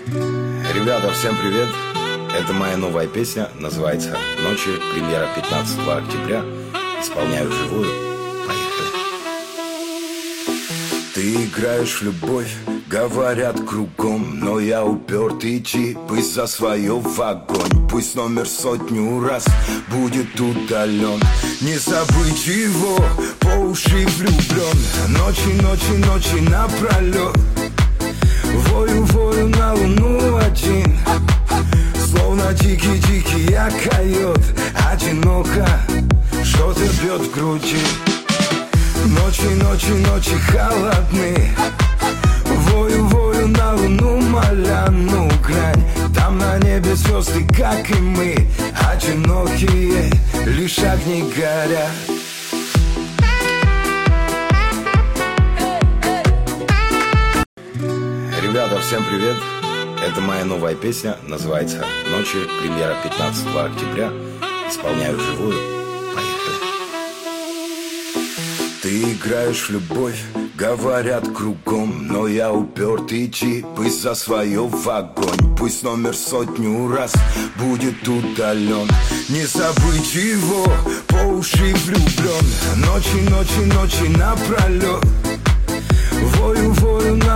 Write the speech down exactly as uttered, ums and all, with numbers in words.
Ребята, всем привет! Это моя новая песня, называется «Ночи», премьера пятнадцатого октября. Исполняю вживую. Поехали! Ты играешь в любовь, говорят кругом, но я упертый тип, и за свое в огонь. Пусть номер сотню раз будет удален, не забыть его, по уши влюблен. Ночи, ночи, ночи напролет, вою, вою на луну один, словно дикий-дикий я койот. Одиноко, что-то бьет в груди. Ночи, ночи, ночи холодны, вою, вою на луну, моля, ну грань. Там на небе звезды, как и мы, одинокие, лишь огни горят. Ребята, всем привет! Это моя новая песня, называется «Ночи», премьера пятнадцатого октября. Исполняю вживую. Поехали! Ты играешь в любовь, говорят кругом, но я упертый тип, и за свое в огонь. Пусть номер сотню раз будет удален, не забыть его, по уши влюблен. Ночи, ночи, ночи напролет, вою, вою на